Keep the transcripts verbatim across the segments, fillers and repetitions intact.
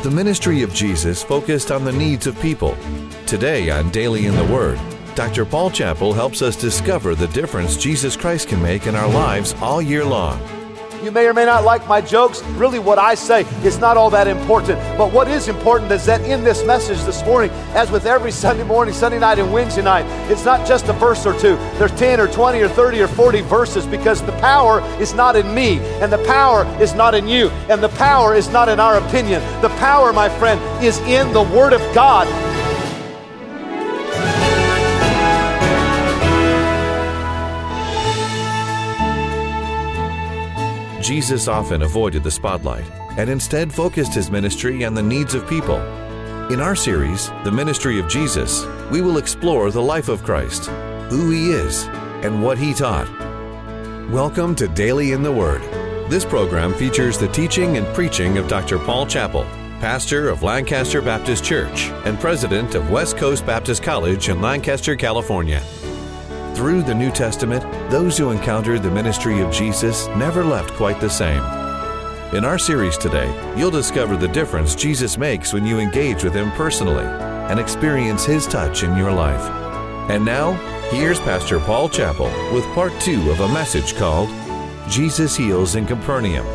the ministry of Jesus focused on the needs of people. Today on Daily in the Word, Doctor Paul Chappell helps us discover the difference Jesus Christ can make in our lives all year long. You may or may not like my jokes. Really, what I say is not all that important. But what is important is that in this message this morning, as with every Sunday morning, Sunday night, and Wednesday night, it's not just a verse or two. There's ten or twenty or thirty or forty verses, because the power is not in me, and the power is not in you, and the power is not in our opinion. The power, my friend, is in the Word of God. Jesus often avoided the spotlight and instead focused his ministry on the needs of people. In our series, The Ministry of Jesus, we will explore the life of Christ, who he is, and what he taught. Welcome to Daily in the Word. This program features the teaching and preaching of Doctor Paul Chappell, pastor of Lancaster Baptist Church and president of West Coast Baptist College in Lancaster, California. Through the New Testament, those who encountered the ministry of Jesus never left quite the same. In our series today, you'll discover the difference Jesus makes when you engage with him personally and experience his touch in your life. And now, here's Pastor Paul Chappell with part two of a message called Jesus Heals in Capernaum.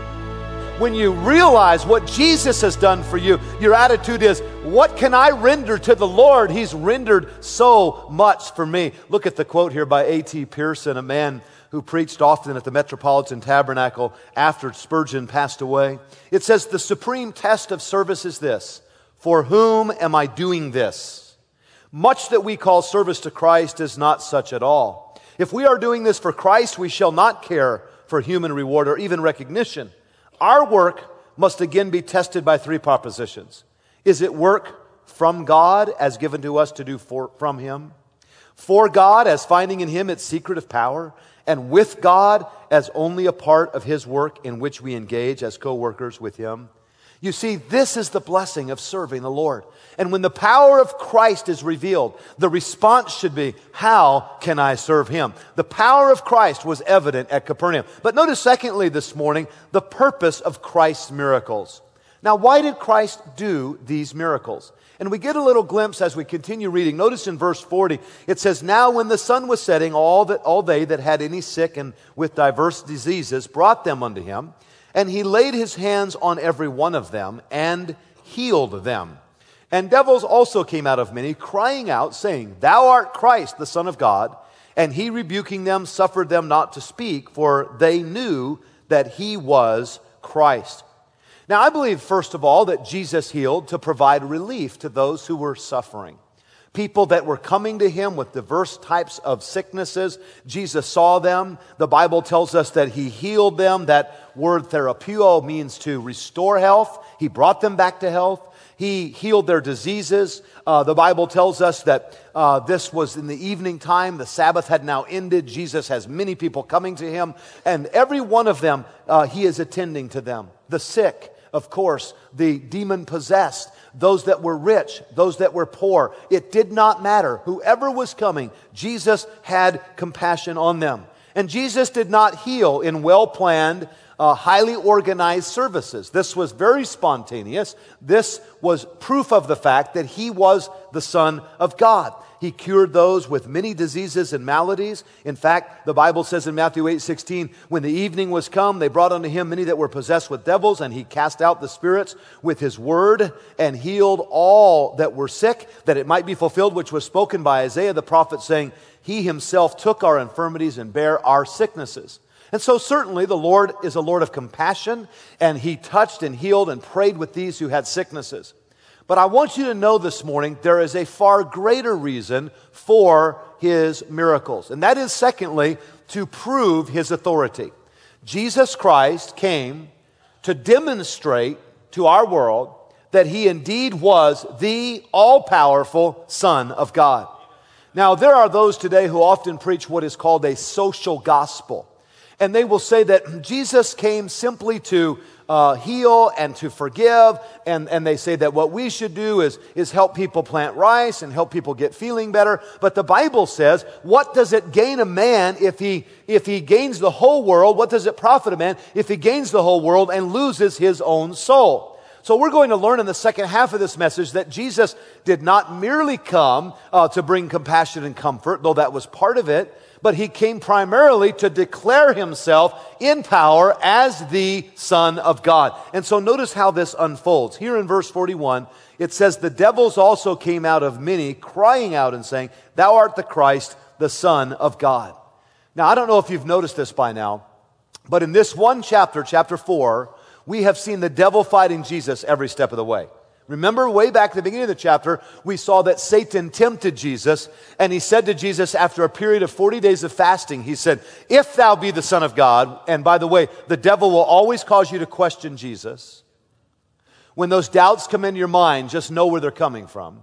When you realize what Jesus has done for you, your attitude is, what can I render to the Lord? He's rendered so much for me. Look at the quote here by A T Pierson, a man who preached often at the Metropolitan Tabernacle after Spurgeon passed away. It says, the supreme test of service is this: for whom am I doing this? Much that we call service to Christ is not such at all. If we are doing this for Christ, we shall not care for human reward or even recognition. Our work must again be tested by three propositions. Is it work from God as given to us to do for, from him? For God as finding in him its secretive power? And with God as only a part of his work in which we engage as co-workers with him? You see, this is the blessing of serving the Lord. And when the power of Christ is revealed, the response should be, how can I serve him? The power of Christ was evident at Capernaum. But notice secondly this morning, the purpose of Christ's miracles. Now, why did Christ do these miracles? And we get a little glimpse as we continue reading. Notice in verse forty, it says, now when the sun was setting, all that all they that had any sick and with diverse diseases brought them unto him. And he laid his hands on every one of them and healed them. And devils also came out of many, crying out, saying, thou art Christ, the Son of God. And he, rebuking them, suffered them not to speak, for they knew that he was Christ. Now, I believe, first of all, that Jesus healed to provide relief to those who were suffering. People that were coming to him with diverse types of sicknesses. Jesus saw them. The Bible tells us that he healed them. That word therapeuo means to restore health. He brought them back to health. He healed their diseases. Uh, the Bible tells us that uh, this was in the evening time. The Sabbath had now ended. Jesus has many people coming to him. And every one of them, uh, he is attending to them. The sick, of course, the demon-possessed, those that were rich, those that were poor. It did not matter. Whoever was coming, Jesus had compassion on them. And Jesus did not heal in well-planned, uh, highly organized services. This was very spontaneous. This was proof of the fact that he was the Son of God. He cured those with many diseases and maladies. In fact, the Bible says in Matthew eight sixteen, when the evening was come, they brought unto him many that were possessed with devils, and he cast out the spirits with his word and healed all that were sick, that it might be fulfilled which was spoken by Isaiah the prophet, saying, he himself took our infirmities and bare our sicknesses. And so certainly the Lord is a Lord of compassion, and he touched and healed and prayed with these who had sicknesses. But I want you to know this morning, there is a far greater reason for his miracles. And that is, secondly, to prove his authority. Jesus Christ came to demonstrate to our world that he indeed was the all-powerful Son of God. Now, there are those today who often preach what is called a social gospel. And they will say that Jesus came simply to uh, heal and to forgive. And, and they say that what we should do is, is help people plant rice and help people get feeling better. But the Bible says, what does it gain a man if he, if he gains the whole world? What does it profit a man if he gains the whole world and loses his own soul? So we're going to learn in the second half of this message that Jesus did not merely come uh, to bring compassion and comfort, though that was part of it, but he came primarily to declare himself in power as the Son of God. And so notice how this unfolds. Here in verse forty-one, it says, "The devils also came out of many, crying out and saying, 'Thou art the Christ, the Son of God.'" Now, I don't know if you've noticed this by now, but in this one chapter, chapter four, we have seen the devil fighting Jesus every step of the way. Remember, way back at the beginning of the chapter, we saw that Satan tempted Jesus, and he said to Jesus after a period of forty days of fasting, he said, "If thou be the Son of God," and by the way, the devil will always cause you to question Jesus. When those doubts come into your mind, just know where they're coming from.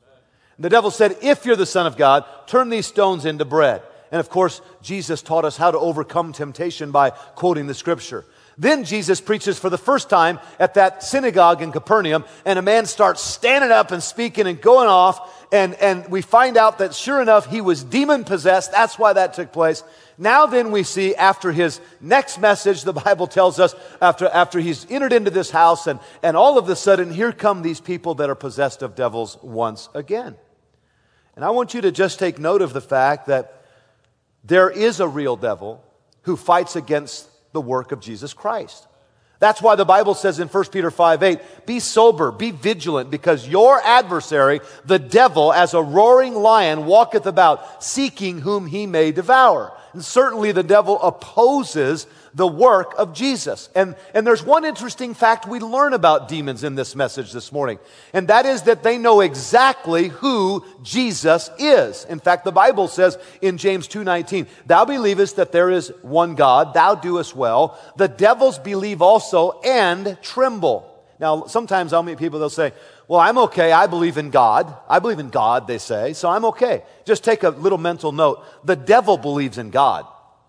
The devil said, "If you're the Son of God, turn these stones into bread." And of course, Jesus taught us how to overcome temptation by quoting the scripture. Then Jesus preaches for the first time at that synagogue in Capernaum, and a man starts standing up and speaking and going off, and, and we find out that sure enough, he was demon-possessed. That's why that took place. Now then we see after his next message, the Bible tells us, after, after he's entered into this house, and, and all of a sudden, here come these people that are possessed of devils once again. And I want you to just take note of the fact that there is a real devil who fights against the work of Jesus Christ. That's why the Bible says in First Peter five eight, "Be sober, be vigilant, because your adversary, the devil, as a roaring lion, walketh about, seeking whom he may devour." And certainly the devil opposes the work of Jesus. And, and there's one interesting fact we learn about demons in this message this morning, and that is that they know exactly who Jesus is. In fact, the Bible says in James two nineteen, "Thou believest that there is one God, thou doest well. The devils believe also and tremble." Now, sometimes I'll meet people, they'll say, "Well, I'm okay, I believe in God." I believe in God, they say, so I'm okay. Just take a little mental note. The devil believes in God.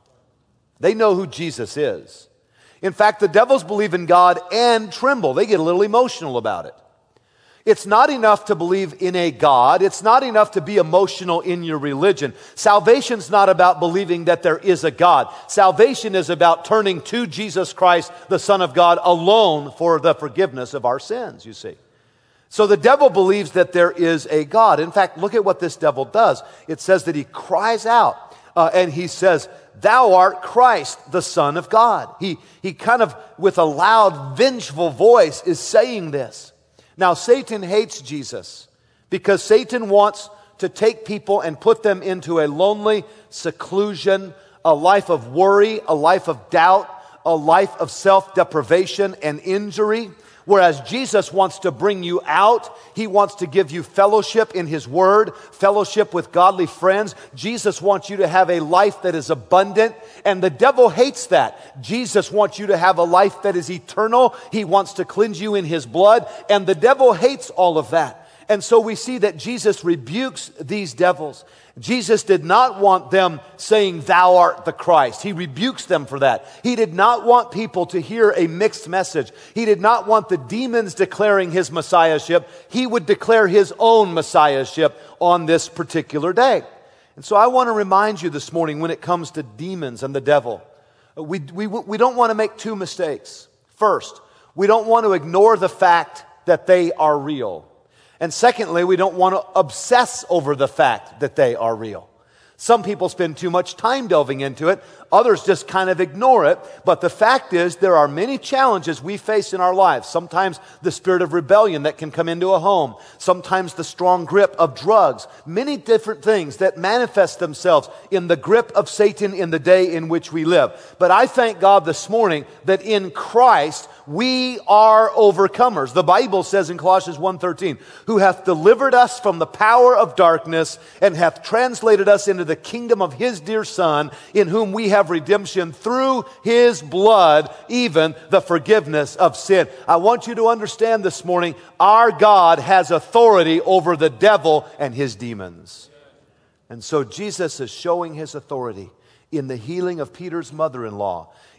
They know who Jesus is. In fact, the devils believe in God and tremble. They get a little emotional about it. It's not enough to believe in a God. It's not enough to be emotional in your religion. Salvation's not about believing that there is a God. Salvation is about turning to Jesus Christ, the Son of God, alone for the forgiveness of our sins, you see. So the devil believes that there is a God. In fact, look at what this devil does. It says that he cries out uh, and he says, "Thou art Christ, the Son of God." He, he kind of, with a loud, vengeful voice, is saying this. Now, Satan hates Jesus because Satan wants to take people and put them into a lonely seclusion, a life of worry, a life of doubt, a life of self-deprivation and injury. Whereas Jesus wants to bring you out. He wants to give you fellowship in His Word, fellowship with godly friends. Jesus wants you to have a life that is abundant, and the devil hates that. Jesus wants you to have a life that is eternal. He wants to cleanse you in His blood, and the devil hates all of that. And so we see that Jesus rebukes these devils. Jesus did not want them saying, "Thou art the Christ." He rebukes them for that. He did not want people to hear a mixed message. He did not want the demons declaring His messiahship. He would declare His own messiahship on this particular day. And so I want to remind you this morning, when it comes to demons and the devil, we, we, we don't want to make two mistakes. First, we don't want to ignore the fact that they are real. And secondly, we don't want to obsess over the fact that they are real. Some people spend too much time delving into it. Others just kind of ignore it. But the fact is, there are many challenges we face in our lives. Sometimes the spirit of rebellion that can come into a home. Sometimes the strong grip of drugs. Many different things that manifest themselves in the grip of Satan in the day in which we live. But I thank God this morning that in Christ, we are overcomers. The Bible says in Colossians one thirteen, "Who hath delivered us from the power of darkness and hath translated us into the kingdom of His dear Son, in whom we have redemption through His blood, even the forgiveness of sin." I want you to understand this morning, our God has authority over the devil and his demons. And so Jesus is showing His authority in the healing of Peter's mother-in-law,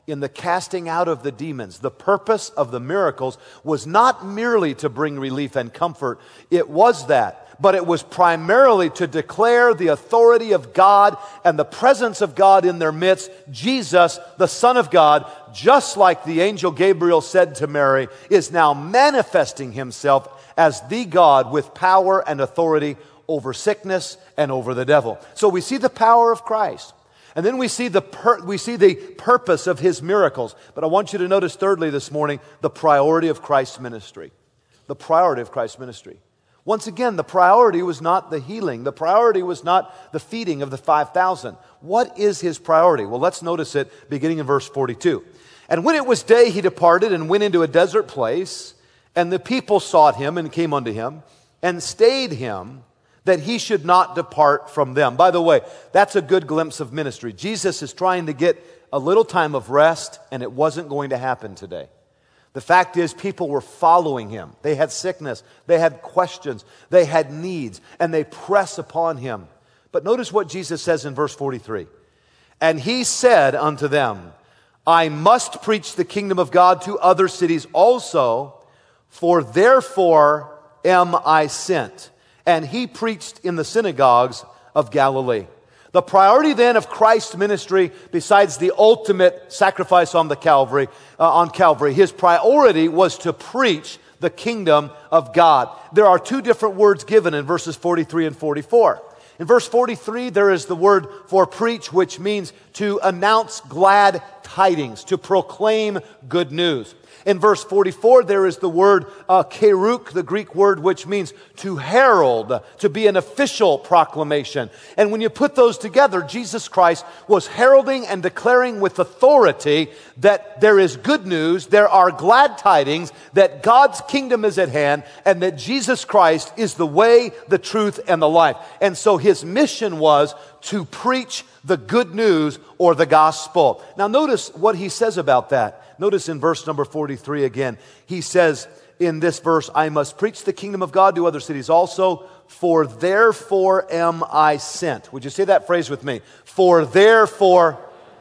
in the casting out of the demons. The purpose of the miracles was not merely to bring relief and comfort. It was that, but it was primarily to declare the authority of God and the presence of God in their midst. Jesus, the Son of God, just like the angel Gabriel said to Mary, is now manifesting himself as the God with power and authority over sickness and over the devil. So we see the power of Christ. And then we see the pur- we see the purpose of his miracles. But I want you to notice thirdly this morning, the priority of Christ's ministry. The priority of Christ's ministry. Once again, the priority was not the healing. The priority was not the feeding of the five thousand. What is his priority? Well, let's notice it beginning in verse forty-two. And when it was day, he departed and went into a desert place, and the people sought him and came unto him and stayed him, that he should not depart from them. By the way, that's a good glimpse of ministry. Jesus is trying to get a little time of rest, and it wasn't going to happen today. The fact is, people were following him. They had sickness, they had questions, they had needs, and they press upon him. But notice what Jesus says in verse forty-three. And he said unto them, I must preach the kingdom of God to other cities also, for therefore am I sent. And he preached in the synagogues of Galilee. The priority then of Christ's ministry, besides the ultimate sacrifice on the Calvary, uh, on Calvary, his priority was to preach the kingdom of God. There are two different words given in verses forty-three and forty-four. In verse forty-three, there is the word for preach, which means to announce glad tidings, to proclaim good news. In verse forty-four, there is the word uh, keruk, the Greek word, which means to herald, to be an official proclamation. And when you put those together, Jesus Christ was heralding and declaring with authority that there is good news, there are glad tidings, that God's kingdom is at hand, and that Jesus Christ is the way, the truth, and the life. And so his mission was to preach the good news or the gospel. Now notice what he says about that. Notice in verse number forty-three again, he says in this verse, I must preach the kingdom of God to other cities also, for therefore am I sent. Would you say that phrase with me? For therefore,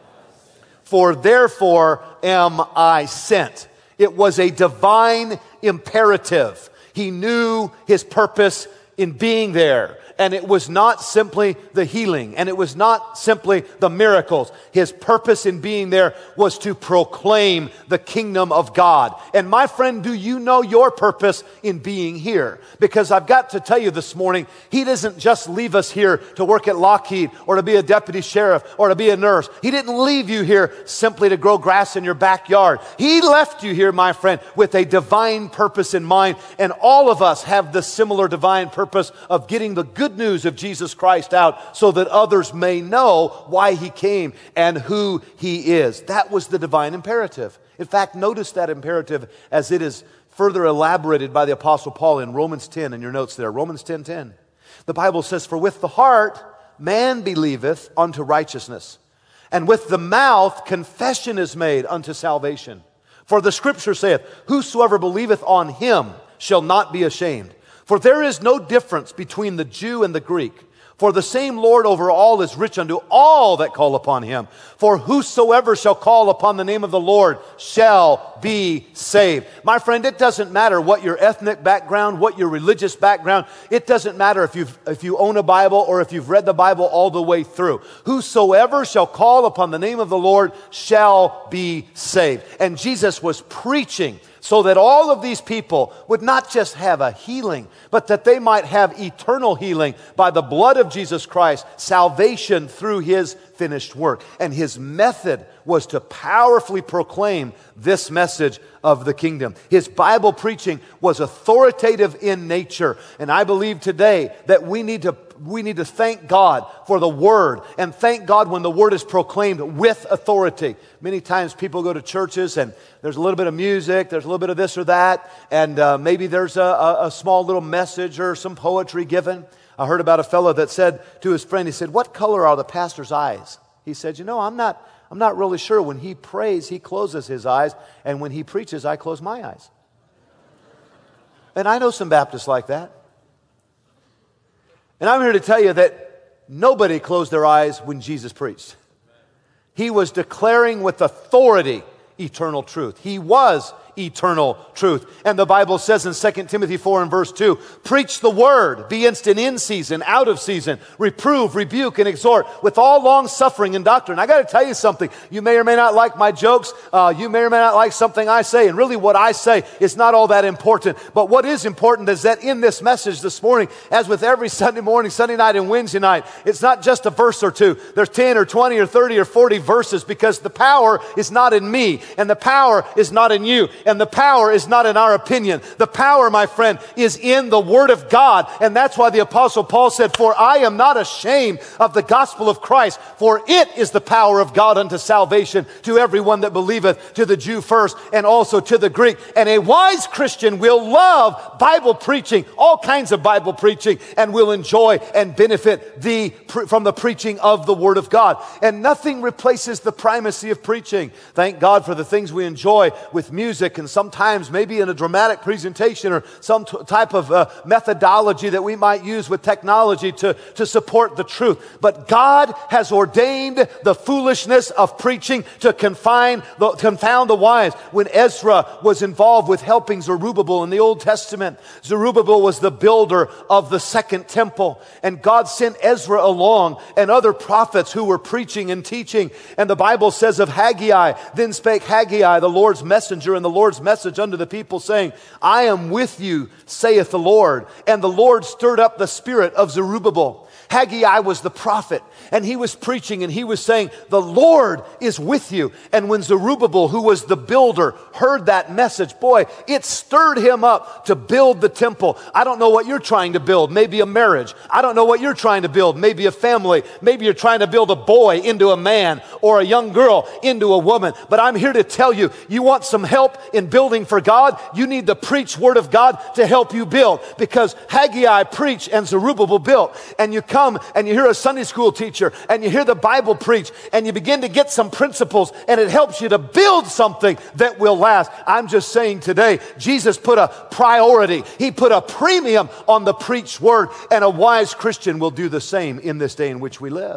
for therefore am I sent. It was a divine imperative. He knew his purpose in being there. And it was not simply the healing, and it was not simply the miracles. His purpose in being there was to proclaim the kingdom of God. And my friend, do you know your purpose in being here? Because I've got to tell you this morning, he doesn't just leave us here to work at Lockheed or to be a deputy sheriff or to be a nurse. He didn't leave you here simply to grow grass in your backyard. He left you here, my friend, with a divine purpose in mind. And all of us have the similar divine purpose of getting the good Good news of Jesus Christ out so that others may know why he came and who he is. That was the divine imperative. In fact, notice that imperative as it is further elaborated by the Apostle Paul in Romans ten, in your notes there, Romans ten ten. The Bible says, for with the heart man believeth unto righteousness, and with the mouth confession is made unto salvation. For the scripture saith, whosoever believeth on him shall not be ashamed. For there is no difference between the Jew and the Greek. For the same Lord over all is rich unto all that call upon him. For whosoever shall call upon the name of the Lord shall be saved. My friend, it doesn't matter what your ethnic background, what your religious background. It doesn't matter if you've, if you own a Bible or if you've read the Bible all the way through. Whosoever shall call upon the name of the Lord shall be saved. And Jesus was preaching so that all of these people would not just have a healing, but that they might have eternal healing by the blood of Jesus Christ, salvation through his finished work. And his method was to powerfully proclaim this message of the kingdom. His Bible preaching was authoritative in nature. And I believe today that we need to we need to thank God for the Word, and thank God when the Word is proclaimed with authority. Many times people go to churches and there's a little bit of music, there's a little bit of this or that, and uh, maybe there's a, a, a small little message or some poetry given. I heard about a fellow that said to his friend, he said, what color are the pastor's eyes? He said, you know, I'm not, I'm not really sure. When he prays, he closes his eyes, and when he preaches, I close my eyes. And I know some Baptists like that. And I'm here to tell you that nobody closed their eyes when Jesus preached. He was declaring with authority eternal truth. He was eternal truth. And the Bible says in Second Timothy four and verse two, preach the word, be instant in season, out of season, reprove, rebuke, and exhort with all long suffering and doctrine. I got to tell you something. You may or may not like my jokes. Uh, you may or may not like something I say. And really what I say is not all that important. But what is important is that in this message this morning, as with every Sunday morning, Sunday night, and Wednesday night, it's not just a verse or two. There's ten or twenty or thirty or forty verses, because the power is not in me, and the power is not in you. And the power is not in our opinion. The power, my friend, is in the Word of God. And that's why the Apostle Paul said, for I am not ashamed of the gospel of Christ, for it is the power of God unto salvation to everyone that believeth, to the Jew first, and also to the Greek. And a wise Christian will love Bible preaching, all kinds of Bible preaching, and will enjoy and benefit the, from the preaching of the Word of God. And nothing replaces the primacy of preaching. Thank God for the things we enjoy with music, and sometimes maybe in a dramatic presentation, or some t- type of uh, methodology that we might use with technology to, to support the truth. But God has ordained the foolishness of preaching to confine the, confound the wise. When Ezra was involved with helping Zerubbabel in the Old Testament, Zerubbabel was the builder of the second temple, and God sent Ezra along and other prophets who were preaching and teaching. And the Bible says of Haggai, then spake Haggai, the Lord's messenger, and the Lord's message unto the people, saying, I am with you, saith the Lord. And the Lord stirred up the spirit of Zerubbabel. Haggai was the prophet, and he was preaching, and he was saying, the Lord is with you. And when Zerubbabel, who was the builder, heard that message, boy, it stirred him up to build the temple. I don't know what you're trying to build, maybe a marriage. I don't know what you're trying to build, maybe a family. Maybe you're trying to build a boy into a man, or a young girl into a woman. But I'm here to tell you, you want some help in building for God? You need the preached word of God to help you build, because Haggai preached and Zerubbabel built. And you come and you hear a Sunday school teacher and you hear the Bible preach, and you begin to get some principles, and it helps you to build something that will last. I'm just saying today, Jesus put a priority. He put a premium on the preached word, and a wise Christian will do the same in this day in which we live.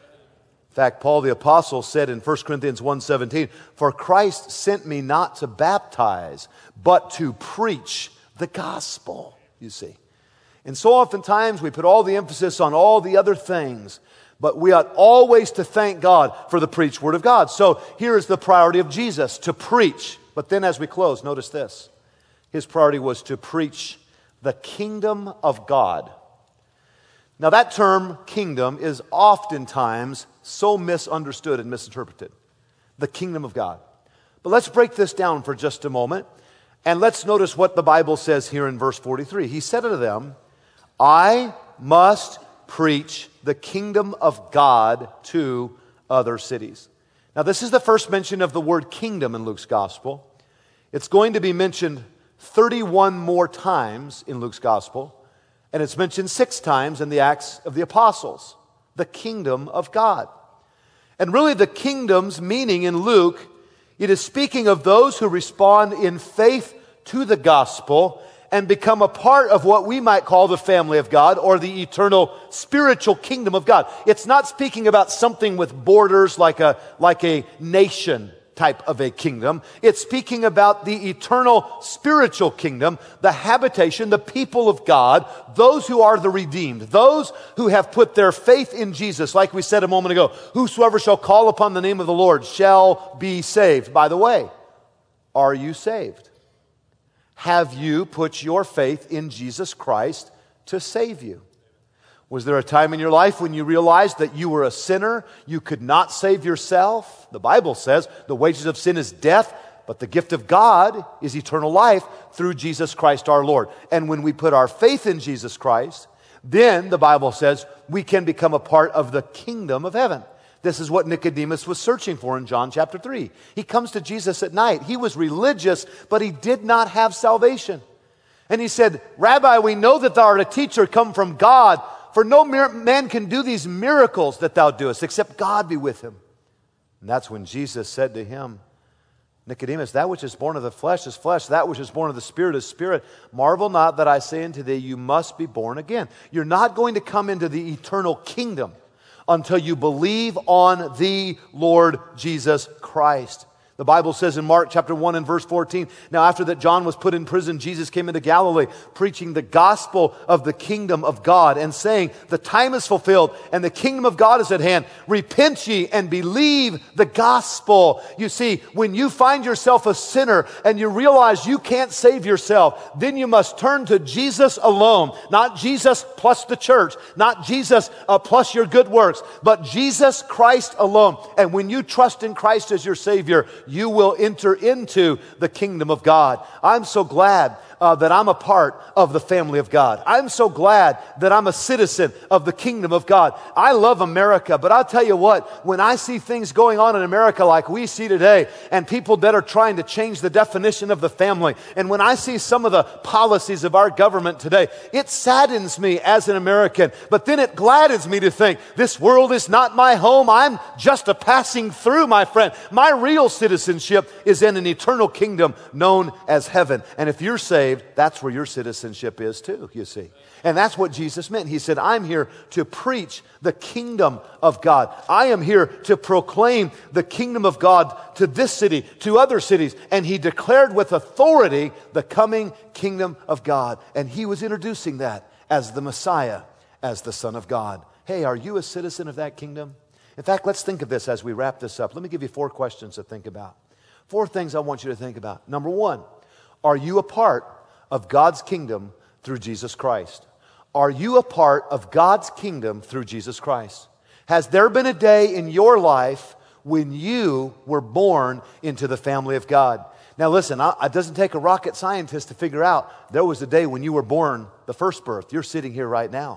In fact, Paul the Apostle said in First Corinthians one seventeen, for Christ sent me not to baptize, but to preach the gospel, you see. And so oftentimes we put all the emphasis on all the other things, but we ought always to thank God for the preached word of God. So here is the priority of Jesus, to preach. But then as we close, notice this. His priority was to preach the kingdom of God. Now that term, kingdom, is oftentimes so misunderstood and misinterpreted. The kingdom of God. But let's break this down for just a moment, and let's notice what the Bible says here in verse forty-three. He said unto them, I must preach the kingdom of God to other cities. Now, this is the first mention of the word kingdom in Luke's gospel. It's going to be mentioned thirty-one more times in Luke's gospel, and it's mentioned six times in the Acts of the Apostles. The kingdom of God. And really, the kingdom's meaning in Luke, it is speaking of those who respond in faith to the gospel and become a part of what we might call the family of God, or the eternal spiritual kingdom of God. It's not speaking about something with borders like a, like a nation type of a kingdom. It's speaking about the eternal spiritual kingdom, the habitation, the people of God, those who are the redeemed, those who have put their faith in Jesus. Like we said a moment ago, whosoever shall call upon the name of the Lord shall be saved. By the way, are you saved? Have you put your faith in Jesus Christ to save you? Was there a time in your life when you realized that you were a sinner? You could not save yourself? The Bible says the wages of sin is death, but the gift of God is eternal life through Jesus Christ our Lord. And when we put our faith in Jesus Christ, then the Bible says we can become a part of the kingdom of heaven. This is what Nicodemus was searching for in John chapter three. He comes to Jesus at night. He was religious, but he did not have salvation. And he said, Rabbi, we know that thou art a teacher come from God, for no man can do these miracles that thou doest, except God be with him. And that's when Jesus said to him, Nicodemus, that which is born of the flesh is flesh, that which is born of the Spirit is spirit. Marvel not that I say unto thee, you must be born again. You're not going to come into the eternal kingdom until you believe on the Lord Jesus Christ. The Bible says in Mark chapter one and verse fourteen, now after that John was put in prison, Jesus came into Galilee, preaching the gospel of the kingdom of God and saying, the time is fulfilled and the kingdom of God is at hand. Repent ye and believe the gospel. You see, when you find yourself a sinner and you realize you can't save yourself, then you must turn to Jesus alone. Not Jesus plus the church, not Jesus uh, plus your good works, but Jesus Christ alone. And when you trust in Christ as your Savior, you will enter into the kingdom of God. I'm so glad uh, that I'm a part of the family of God. I'm so glad that I'm a citizen of the kingdom of God. I love America, but I'll tell you what, when I see things going on in America like we see today, and people that are trying to change the definition of the family, and when I see some of the policies of our government today, it saddens me as an American, but then it gladdens me to think, this world is not my home. I'm just a passing through, my friend. My real citizenship is in an eternal kingdom known as heaven. And if you're saved, that's where your citizenship is too, you see. And that's what Jesus meant. He said, I'm here to preach the kingdom of God. I am here to proclaim the kingdom of God to this city, to other cities. And he declared with authority the coming kingdom of God. And he was introducing that as the Messiah, as the Son of God. Hey, are you a citizen of that kingdom? In fact, let's think of this as we wrap this up. Let me give you four questions to think about. Four things I want you to think about. Number one, are you a part of God's kingdom through Jesus Christ? Are you a part of God's kingdom through Jesus Christ? Has there been a day in your life when you were born into the family of God? Now listen, it doesn't take a rocket scientist to figure out there was a day when you were born, the first birth. You're sitting here right now.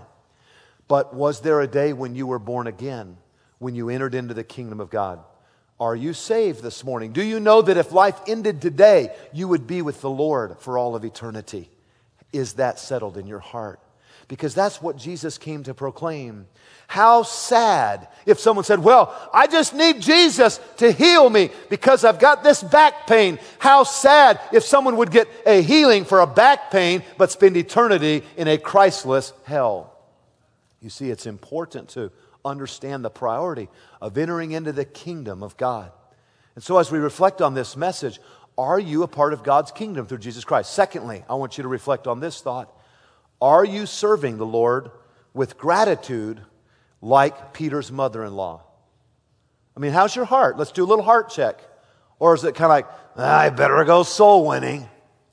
But was there a day when you were born again, when you entered into the kingdom of God? Are you saved this morning? Do you know that if life ended today, you would be with the Lord for all of eternity? Is that settled in your heart? Because that's what Jesus came to proclaim. How sad if someone said, well, I just need Jesus to heal me because I've got this back pain. How sad if someone would get a healing for a back pain but spend eternity in a Christless hell. You see, it's important to understand the priority of entering into the kingdom of God. And so as we reflect on this message, are you a part of God's kingdom through Jesus Christ? Secondly, I want you to reflect on this thought. Are you serving the Lord with gratitude like Peter's mother-in-law? I mean, how's your heart? Let's do a little heart check. Or is it kind of like, I better go soul winning.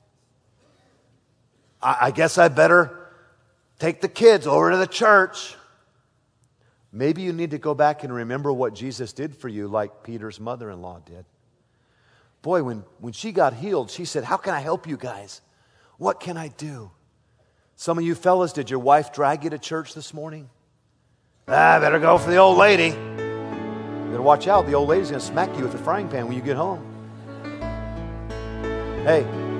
I, I guess I better take the kids over to the church. Maybe you need to go back and remember what Jesus did for you like Peter's mother-in-law did. Boy, when, when she got healed, she said, how can I help you guys? What can I do? Some of you fellas, did your wife drag you to church this morning? Ah, I better go for the old lady. You better watch out. The old lady's going to smack you with a frying pan when you get home. Hey,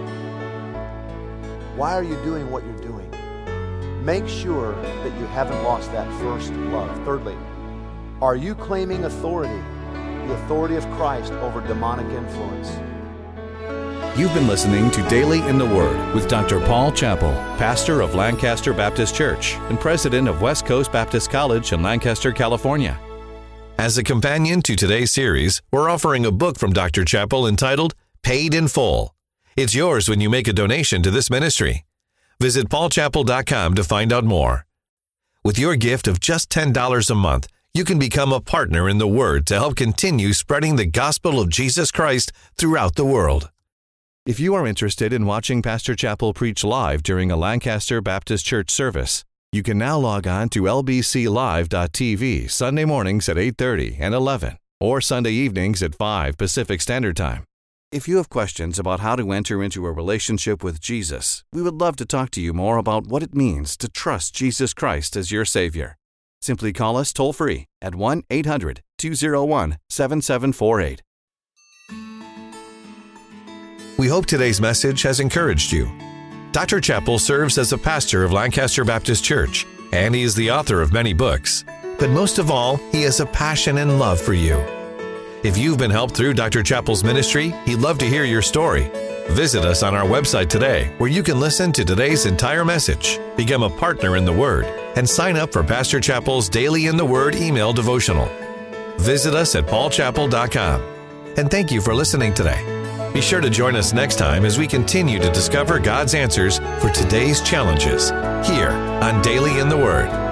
why are you doing what you're doing? Make sure that you haven't lost that first love. Thirdly, are you claiming authority, the authority of Christ over demonic influence? You've been listening to Daily in the Word with Doctor Paul Chappell, pastor of Lancaster Baptist Church and president of West Coast Baptist College in Lancaster, California. As a companion to today's series, we're offering a book from Doctor Chappell entitled Paid in Full. It's yours when you make a donation to this ministry. Visit paul chappell dot com to find out more. With your gift of just ten dollars a month, you can become a partner in the Word to help continue spreading the gospel of Jesus Christ throughout the world. If you are interested in watching Pastor Chappell preach live during a Lancaster Baptist Church service, you can now log on to l b c live dot t v Sunday mornings at eight thirty and eleven, or Sunday evenings at five Pacific Standard Time. If you have questions about how to enter into a relationship with Jesus, we would love to talk to you more about what it means to trust Jesus Christ as your Savior. Simply call us toll-free at one eight hundred two oh one seven seven four eight. We hope today's message has encouraged you. Doctor Chappell serves as a pastor of Lancaster Baptist Church, and he is the author of many books. But most of all, he has a passion and love for you. If you've been helped through Doctor Chappell's ministry, he'd love to hear your story. Visit us on our website today, where you can listen to today's entire message, become a partner in the Word, and sign up for Pastor Chappell's Daily in the Word email devotional. Visit us at paul chappell dot com. And thank you for listening today. Be sure to join us next time as we continue to discover God's answers for today's challenges here on Daily in the Word.